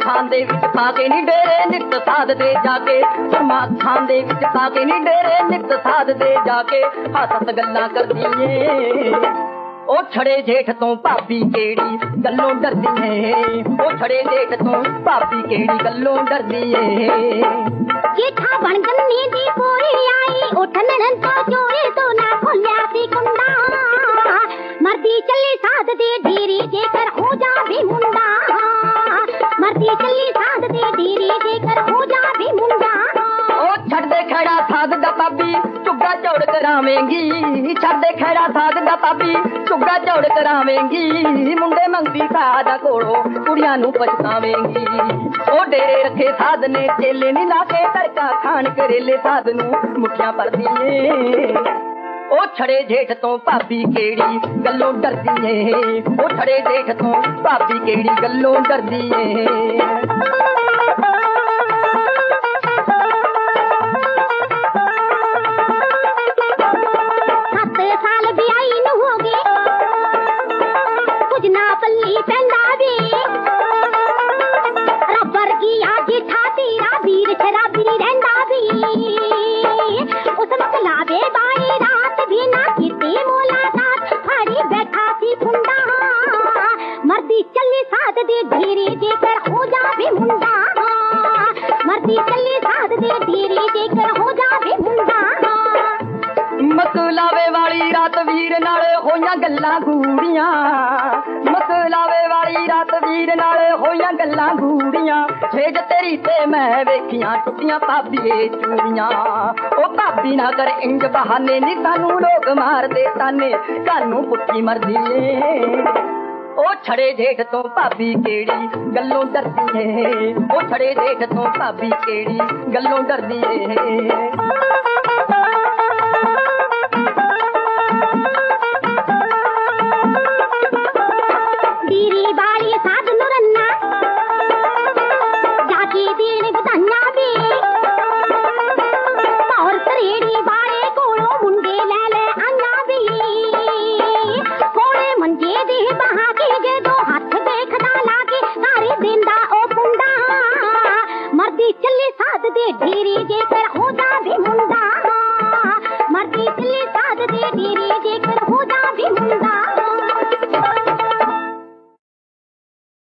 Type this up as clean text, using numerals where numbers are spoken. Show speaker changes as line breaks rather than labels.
ਖਾਨ ਦੇ ਵਿੱਚ ਪਾ ਕੇ ਨੀ ਡੇਰੇ ਨਿੱਤ ਸਾਧ ਦੇ ਜਾ ਕੇ ਸੁਰਮਾ ਖਾਨ ਦੇ ਵਿੱਚ ਪਾ ਕੇ ਨੀ ਡੇਰੇ ਨਿੱਤ ਸਾਧ ਦੇ ਜਾ ਕੇ ਹੱਸ ਗੱਲਾਂ ਕਰਦੀ ਏ ਉਹ ਛੜੇ ਜੇਠ ਤੋਂ ਭਾਬੀ ਕਿਹੜੀ ਗੱਲੋਂ ਡਰਦੀ ਏ ਉਹ ਛੜੇ ਜੇਠ ਤੋਂ ਭਾਬੀ ਕਿਹੜੀ ਗੱਲੋਂ ਡਰਦੀ ਏ
ਜੇਠਾ ਬਣ ਗੰਨੀ ਦੀ ਪੋਰੀ ਆਈ ਉਠਣ ਤੋਂ ਚੋਰੇ ਤੋਂ ਨਾ ਖੋਲਿਆ ਸੀ ਕੁੰਡਾ ਮਰਦੀ ਚੱਲੀ ਸਾਧ ਦੇ ਢੇਰੀ ਜੇਕਰ ਹੋ ਜਾਵੇ ਮੁੰਡਾ ਮਰਦੀ ਚੱਲੀ ਸਾਧ ਦੇ ਢੇਰੀ ਜੇਕਰ ਹੋ ਜਾਵੇ ਮੁੰਡਾ
ਉਹ ਛੱਡ ਦੇ ਖੜਾ ਸਾਧ ਦਾ ਭਾਬੀ ਝੁੱਗਾ ਝੋੜ ਕਰਾਵੇਂਗੀ ਛੱਡ ਦੇ ਖੜਾ ਸਾਧ ਦਾ ਭਾਬੀ ਝੁੱਗਾ ਝੋੜ ਕਰਾਵੇਂਗੀ ਮੁੰਡੇ ਮੰਗਦੀ ਸਾਧ ਕੋਲੋਂ ਕੁੜੀਆਂ ਨੂੰ ਪਛਤਾਵੇਂਗੀ ਉਹ ਡੇਰੇ ਰੱਖੇ ਸਾਧ ਨੇ ਚੇਲੇ ਨੀ ਲਾ ਕੇ ਤੜਕਾ ਖਾਣ ਕਰੇਲੇ ਸਾਧ ਨੂੰ ਮੁੱਠੀਆਂ ਭਰਦੀ ਏ ਉਹ ਛੜੇ ਜੇਠ ਤੋਂ ਭਾਬੀ ਕਿਹੜੀ ਗੱਲੋਂ ਡਰਦੀ ਏ ਉਹ ਛੜੇ ਜੇਠ ਤੋਂ ਭਾਬੀ ਕਿਹੜੀ ਗੱਲੋਂ ਡਰਦੀ ਏ
7 ਸਾਲ ਵਿਆਹੀ ਨੂੰ ਹੋ ਗਏ ਕੁਝ ਨਾ ਪੱਲੀ ਪੈਂਦਾ ਵੇ ਰੱਬ ਵਰਗੀ ਆ ਜੇਠਾ ਤੇਰਾ ਵੀਰ ਸ਼ਰਾਬੀ ਰਹਿੰਦਾ ਵੀ ਉਸ ਮਕਲਾਵੇ ਬਾਈ ਰਾਤ ਵੀ ਨਾ ਕੀਤੀ ਮੁਲਾਕਾਤ ਫੜੀ ਬੈਠਾ ਸੀ ਫੁੰਡਾ ਮਰਦੀ ਚੱਲੀ ਸਾਧ ਦੇ ਢੇਰੀ ਜੇਕਰ ਹੋ ਜਾਵੇ ਮੁੰਡਾ ਮਰਦੀ ਚੱਲੀ ਸਾਧ ਦੇ ਢੇਰੀ ਜੇਕਰ ਹੋ ਜਾਵੇ ਮੁੰਡਾ
ਮਕਲਾਵੇ ਵਾਲੀ ਰਾਤ ਵੀਰ ਨਾਲ ਹੋਈਆਂ ਗੱਲਾਂ ਗੂੜੀਆਂ ਮਕਲਾਵੇ ਵਾਲੀ ਰਾਤ ਵੀਰ ਨਾਲ ਹੋਈਆਂ ਗੱਲਾਂ ਗੂੜੀਆਂ ਛੇਜ ਤੇਰੀ ਤੇ ਮੈਂ ਵੇਖੀਆਂ ਟੁੱਟੀਆਂ ਭਾਬੀਏ ਚੂੜੀਆਂ ਉਹ ਭਾਬੀ ਨਾ ਕਰ ਇੰਜ ਬਹਾਨੇ ਨੀ ਸਾਨੂੰ ਲੋਕ ਮਾਰਦੇ ਤਾਨੇ ਸਾਨੂੰ ਪੁੱਠੀ ਮਰਦੀ ਏ ਉਹ ਛੜੇ ਜੇਠ ਤੋਂ ਭਾਬੀ ਕਿਹੜੀ ਗੱਲੋਂ ਡਰਦੀ ਏ ਉਹ ਛੜੇ ਜੇਠ ਤੋਂ ਭਾਬੀ ਕਿਹੜੀ ਗੱਲੋਂ ਡਰਦੀ ਏ
ਦੀਰੀ ਬਾਰੀ ਸਾਧ ਨੂੰ ਰੰਨਾ ਜਾਗੀ ਦੇਣ ਵਧਾਈਆਂ ਵੇ ਔਰ ਤਰੇੜੀ ਬਾਰੇ ਕੋਲੋਂ ਮੁੰਡੇ ਲੈ ਆਈਆਂ ਵੇ ਕੋਲੇ ਮੰਜੇ ਦੇ ਬਹਾ ਕੇ ਜਦੋਂ ਹੱਥ ਦੇਖਦਾ ਲਾਗੇ ਸਾਰੇ ਦਿੰਦਾ ਉਹ ਪੁੰਡਾ ਮਰਦੀ ਚੱਲੀ ਸਾਧ ਦੇ ਢੇਰੀ